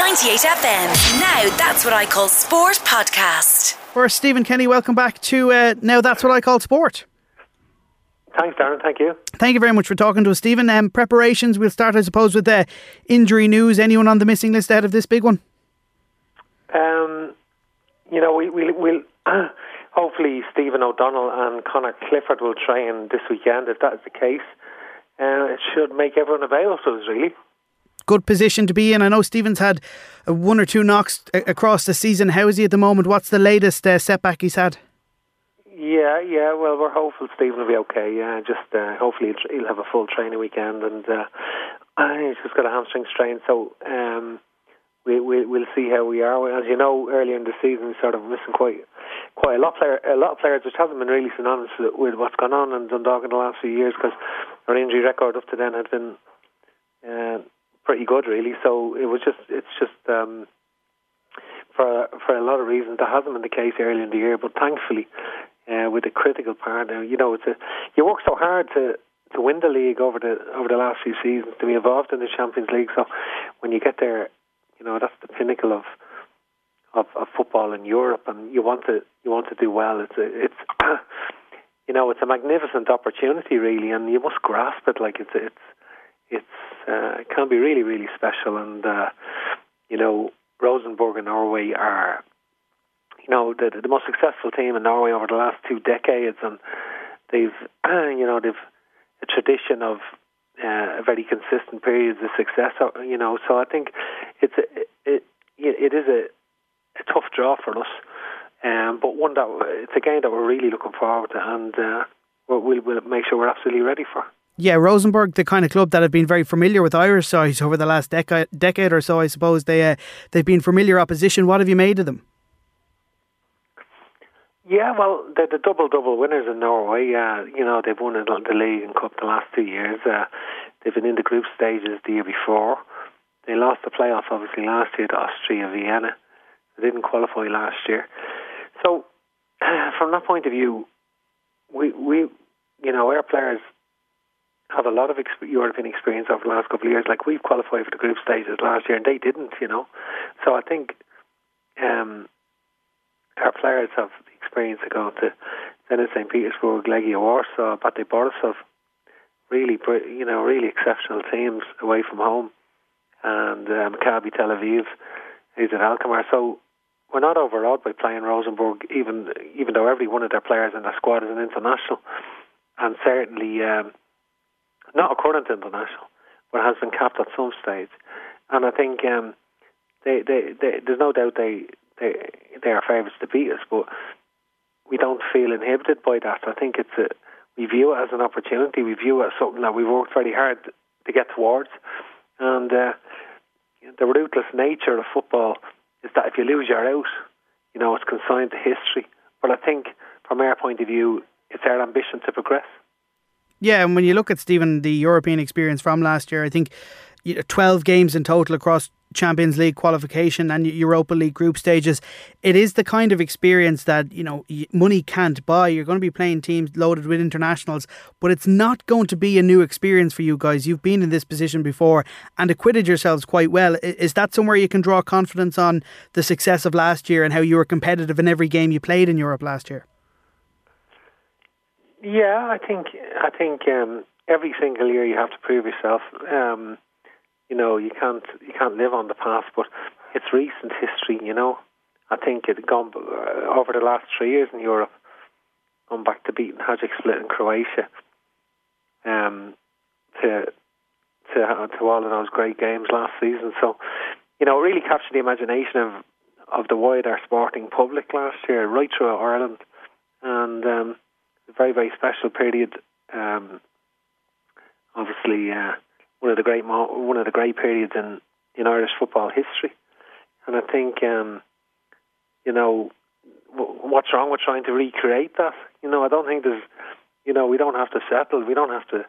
98 FM. Now That's What I Call Sport podcast. First, Stephen Kenny, welcome back to Now That's What I Call Sport. Thanks, Darren. Thank you. Thank you very much for talking to us, Stephen. Preparations, we'll start, I suppose, with the injury news. Anyone on the missing list ahead of this big one? We'll hopefully Stephen O'Donnell and Conor Clifford will train this weekend. If that is the case, it should make everyone avail to us, really. Good position to be in. I know Stephen's had one or two knocks across the season. How is he at the moment? What's the latest setback he's had? Yeah. Well, we're hopeful Stephen will be okay. Hopefully he'll have a full training weekend, and he's just got a hamstring strain. So we'll see how we are. As you know, earlier in the season, we sort of missing quite a lot of players, which hasn't been really synonymous with what's gone on in Dundalk in the last few years, because our injury record up to then had been pretty good, really. So it's just for a lot of reasons that hasn't been the case early in the year. But thankfully, with the critical part now, you work so hard to win the league over the last few seasons, to be involved in the Champions League. So when you get there, that's the pinnacle of football in Europe, and you want to do well. It's it's a magnificent opportunity, really, and you must grasp it. Like it can be really, really special. And Rosenborg in Norway are the most successful team in Norway over the last 2 decades, and they've a tradition of very consistent periods of success. So I think it is a tough draw for us, but one that it's a game that we're really looking forward to, and we'll make sure we're absolutely ready for. Yeah, Rosenborg, the kind of club that have been very familiar with Irish sides over the last decade or so, I suppose. They've been familiar opposition. What have you made of them? Yeah, well, they're the double winners in Norway. They've won the league and cup the last 2 years. They've been in the group stages the year before. They lost the playoff, obviously, last year to Austria Vienna. They didn't qualify last year. So, from that point of view, we our players have a lot of European experience over the last couple of years. Like, we've qualified for the group stages last year, and they didn't. So I think our players have the experience of going to Zenit St. Petersburg, Legia Warsaw, Bate Borisov, really exceptional teams away from home, and Maccabi Tel Aviv, AZ Alkmaar. So we're not overawed by playing Rosenborg, even though every one of their players in their squad is an international, and certainly not a current international, but has been capped at some stage. And I think there's no doubt they are favourites to beat us, but we don't feel inhibited by that. I think we view it as an opportunity. We view it as something that we've worked very hard to get towards. And the ruthless nature of football is that if you lose, you're out. It's consigned to history. But I think, from our point of view, it's our ambition to progress. Yeah, and when you look at, Stephen, the European experience from last year, I think 12 games in total across Champions League qualification and Europa League group stages. It is the kind of experience that money can't buy. You're going to be playing teams loaded with internationals, but it's not going to be a new experience for you guys. You've been in this position before and acquitted yourselves quite well. Is that somewhere you can draw confidence on the success of last year and how you were competitive in every game you played in Europe last year? Yeah, I think every single year you have to prove yourself. You can't live on the past, but it's recent history. I think it gone over the last 3 years in Europe, going back to beating Hajduk Split in Croatia, to all of those great games last season. So, it really captured the imagination of the wider sporting public last year, right throughout Ireland, and a very, very special period. Obviously, one of the great periods in Irish football history. And I think, what's wrong with trying to recreate that? I don't think there's, we don't have to settle. We don't have to,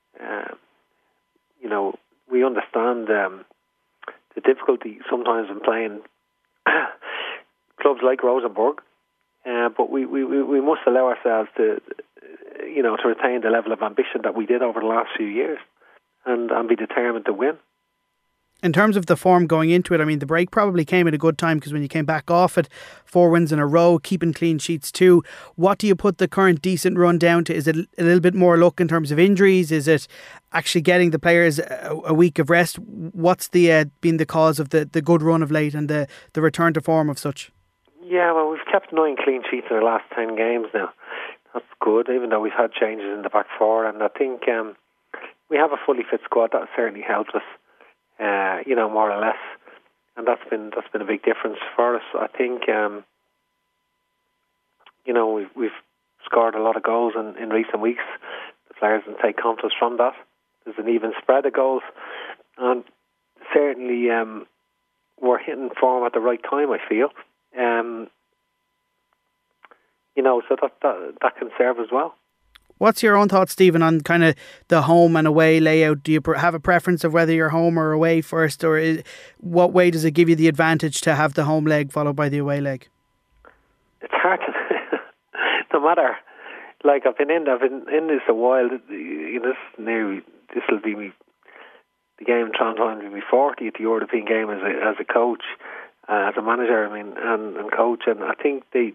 we understand the difficulty sometimes in playing clubs like Rosenborg, but we must allow ourselves to retain the level of ambition that we did over the last few years, and be determined to win. In terms of the form going into it, I mean, the break probably came at a good time because when you came back off it, 4 wins in a row, keeping clean sheets too. What do you put the current decent run down to? Is it a little bit more luck in terms of injuries? Is it actually getting the players a week of rest? What's been the cause of the good run of late and the return to form of such? Yeah, well, we've kept 9 clean sheets in the last 10 games now. That's good, even though we've had changes in the back four. And I think we have a fully fit squad. That certainly helps us. More or less, and that's been a big difference for us. I think, we've scored a lot of goals in recent weeks. The players can take confidence from that. There's an even spread of goals, and certainly we're hitting form at the right time, I feel. So that can serve as well. What's your own thoughts, Stephen, on kind of the home and away layout? Do you have a preference of whether you're home or away first, or what way does it give you the advantage to have the home leg followed by the away leg? It's hard to, no matter. Like I've been in this a while. This will be the game Trondheim will be 40th European game as a coach, as a manager. I mean, and coach, and I think they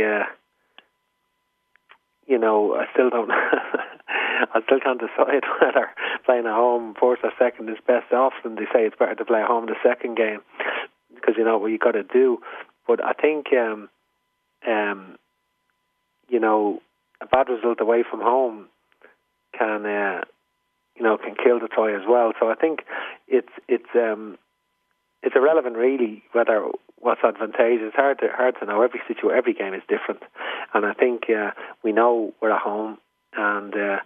I still don't. I still can't decide whether playing at home first or second is best. Often they say it's better to play at home the second game because you know what you got to do. But I think, a bad result away from home can kill the tie as well. So I think it's irrelevant really whether what's advantageous. It's hard to know. Every game is different, and I think we know we're at home, and the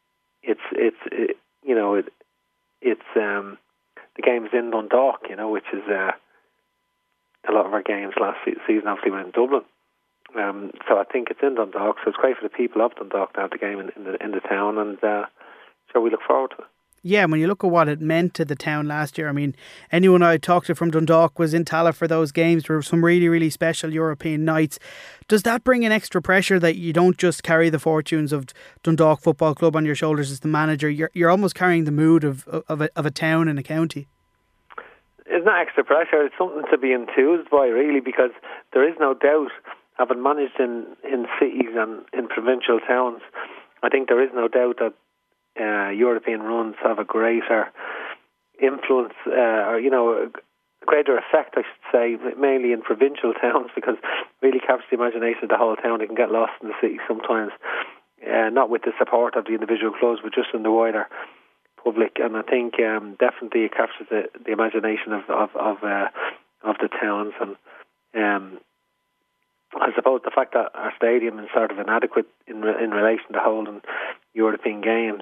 game's in Dundalk, which is a lot of our games last season obviously were in Dublin. So I think it's in Dundalk, so it's great for the people of Dundalk to have the game in the town, and so we look forward to it. Yeah, when you look at what it meant to the town last year, I mean, anyone I talked to from Dundalk was in Tallaght for those games. There were some really, really special European nights. Does that bring an extra pressure that you don't just carry the fortunes of Dundalk Football Club on your shoulders as the manager? You're almost carrying the mood of a town and a county. It's not extra pressure. It's something to be enthused by, really, because there is no doubt, having managed in cities and in provincial towns, I think there is no doubt that European runs have a greater influence, a greater effect, I should say, mainly in provincial towns, because it really captures the imagination of the whole town. It can get lost in the city sometimes, not with the support of the individual clubs, but just in the wider public. And I think definitely it captures the imagination of the towns. And I suppose the fact that our stadium is sort of inadequate in relation to holding European games,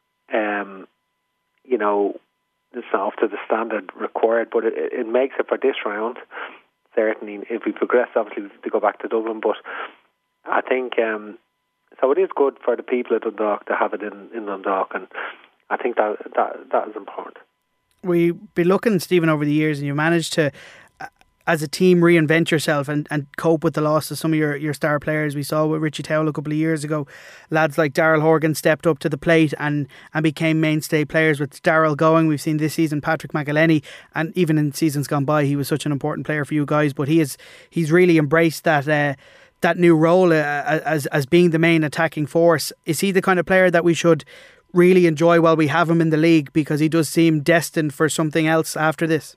it's not up to the standard required, but it makes it for this round. Certainly, if we progress, obviously, to go back to Dublin. But I think, so it is good for the people of Dundalk to have it in Dundalk, and I think that is important. We've been looking, Stephen, over the years, and you managed to, as a team, reinvent yourself and cope with the loss of some of your star players. We saw with Richie Towell a couple of years ago, lads like Daryl Horgan stepped up to the plate and became mainstay players. With Daryl going, we've seen this season Patrick McElhenney, and even in seasons gone by, he was such an important player for you guys. But he's really embraced that new role as being the main attacking force. Is he the kind of player that we should really enjoy while we have him in the league, because he does seem destined for something else after this?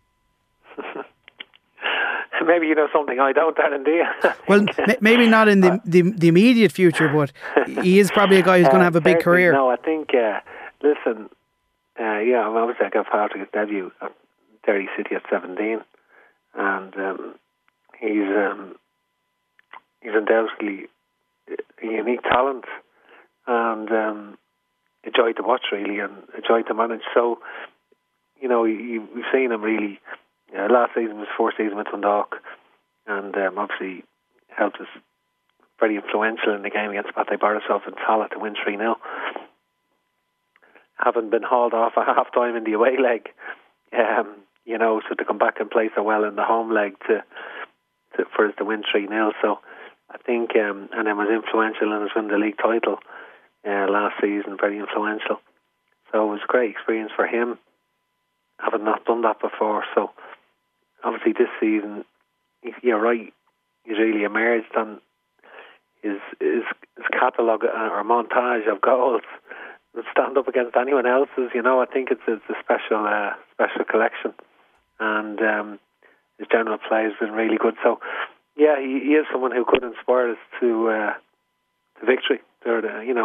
Maybe you know something I don't, Darren, do you? Well, maybe not in the immediate future, but he is probably a guy who's going to have a big career. No, I think, listen, obviously I got Patrick's debut at Derry City at 17, and he's undoubtedly a unique talent, and a joy to watch, really, and a joy to manage. So, we've seen him really. Last season was fourth season with Dundalk, and obviously helped us, very influential in the game against Bate Borisov and Tallaght to win 3-0. Having been hauled off at half time in the away leg, so to come back and play so well in the home leg for us to win 3-0. So I think, and then was influential in us winning the league title last season, very influential. So it was a great experience for him. having not done that before. So obviously this season, you're right, he's really emerged, and his catalogue or montage of goals would stand up against anyone else's. I think it's a special collection, and his general play has been really good. So yeah, he is someone who could inspire us to victory. But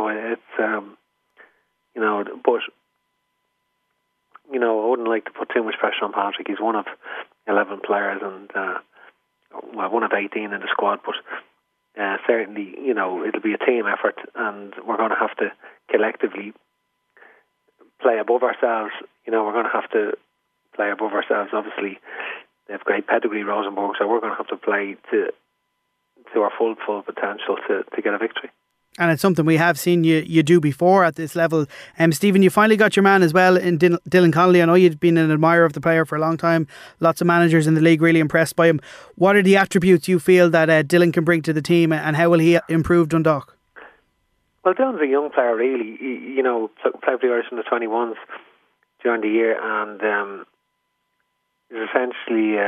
I wouldn't like to put too much pressure on Patrick. He's one of 11 players and one of 18 in the squad, but certainly, it'll be a team effort, and we're going to have to collectively play above ourselves. We're going to have to play above ourselves. Obviously, they have great pedigree, Rosenborg, so we're going to have to play to our full potential to get a victory. And it's something we have seen you do before at this level. Stephen, you finally got your man as well in Dylan Connolly. I know you've been an admirer of the player for a long time. Lots of managers in the league really impressed by him. What are the attributes you feel that Dylan can bring to the team, and how will he improve Dundalk? Well, Dylan's a young player, really. He played for the Irish in the 21s during the year, and is essentially,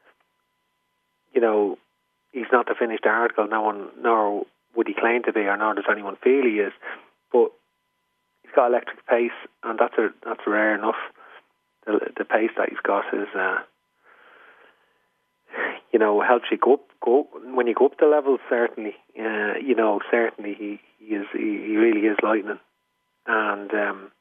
he's not the finished article. Nor would he claim to be, or nor does anyone feel he is. But he's got electric pace, and that's rare enough. The pace that he's got is, helps you go when you go up the level. Certainly, certainly he really is lightning, and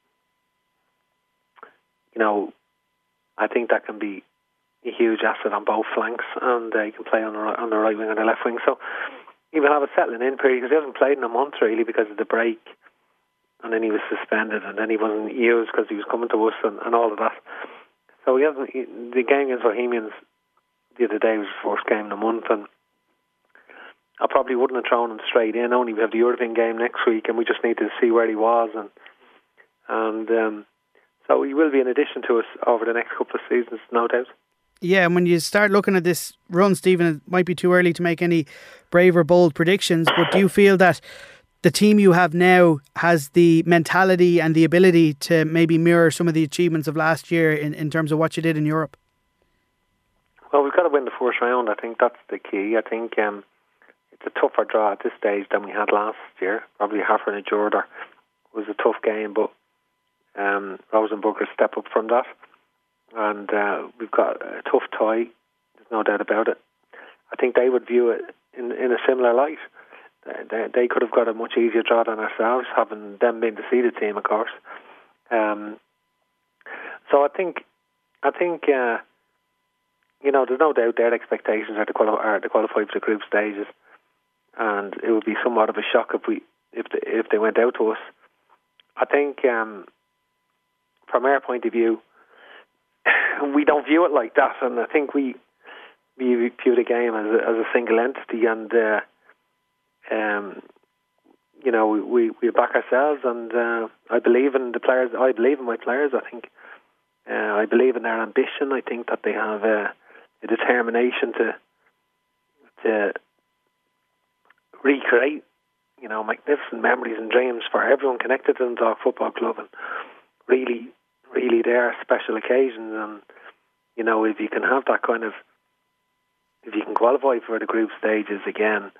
I think that can be a huge asset on both flanks, and he can play on the right wing and the left wing. So he will have a settling in period, because he hasn't played in a month really because of the break, and then he was suspended, and then he wasn't used because he was coming to us and all of that. So he hasn't. The game against Bohemians the other day was his first game in a month, and I probably wouldn't have thrown him straight in. Only we have the European game next week, and we just need to see where he was, and so he will be an addition to us over the next couple of seasons, no doubt. Yeah, and when you start looking at this run, Stephen, it might be too early to make any brave or bold predictions, but do you feel that the team you have now has the mentality and the ability to maybe mirror some of the achievements of last year in terms of what you did in Europe? Well, we've got to win the first round. I think that's the key. I think it's a tougher draw at this stage than we had last year. Probably Hartford and Jordan was a tough game, but Rosenborg will step up from that. And we've got a tough tie, there's no doubt about it. I think they would view it in a similar light. They could have got a much easier draw than ourselves, having them been the seeded team, of course. So I think there's no doubt their expectations are to qualify for the group stages, and it would be somewhat of a shock if they went out to us. I think from our point of view, we don't view it like that, and I think we view the game as a single entity, and we back ourselves, and I believe in the players. I believe in my players. I think I believe in their ambition. I think that they have a determination to recreate, magnificent memories and dreams for everyone connected to the Dundalk Football Club, and really there are special occasions, and if you can have that kind of, if you can qualify for the group stages again,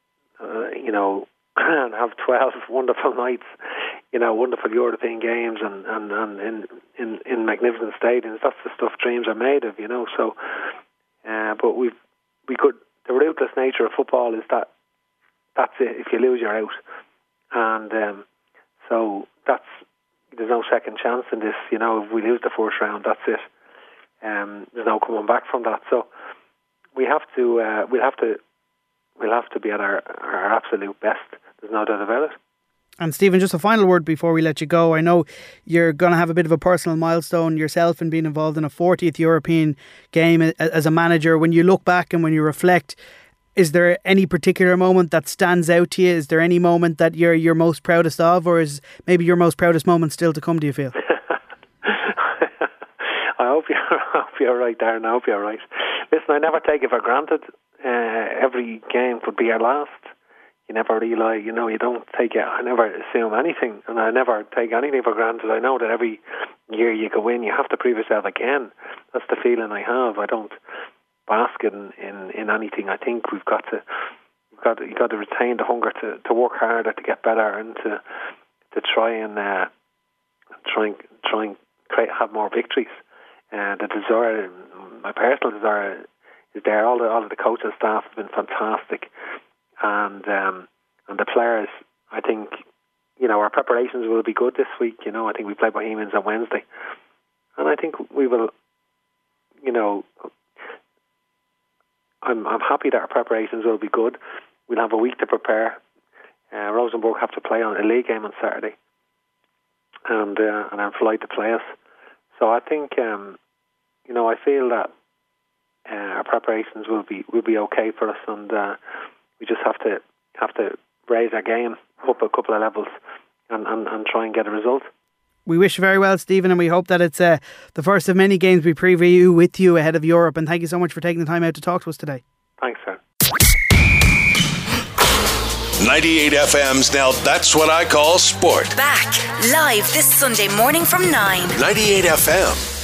and have 12 wonderful nights, wonderful European games, and in magnificent stadiums, that's the stuff dreams are made of, So, but the ruthless nature of football is that's it. If you lose, you're out, and so there's no second chance in this. If we lose the first round, that's it. There's no coming back from that. So we have to. We'll have to be at our absolute best. There's no doubt about it. And Stephen, just a final word before we let you go. I know you're going to have a bit of a personal milestone yourself in being involved in a 40th European game as a manager. When you look back and when you reflect, is there any particular moment that stands out to you? Is there any moment that you're most proudest of, or is maybe your most proudest moment still to come, do you feel? I hope you're right, Darren. I hope you're right. Listen, I never take it for granted. Every game could be our last. you never realise, you don't take it. I never assume anything, and I never take anything for granted. I know that every year you go in, you have to prove yourself again. That's the feeling I have. I don't bask in anything. I think you've got to retain the hunger to work harder, to get better, and to try and have more victories. The desire, my personal desire, is there. All of the coaching staff have been fantastic, and the players. I think our preparations will be good this week. I think we play Bohemians on Wednesday, and I think we will. I'm happy that our preparations will be good. We'll have a week to prepare. Rosenborg have to play on a league game on Saturday, and I'm flight to play us. So I think I feel that our preparations will be okay for us, and we just have to raise our game up a couple of levels and try and get a result. We wish you very well, Stephen, and we hope that it's the first of many games we preview with you ahead of Europe. And thank you so much for taking the time out to talk to us today. Thanks, sir. 98 FM's Now That's What I Call Sport. Back live this Sunday morning from 9. 98 FM.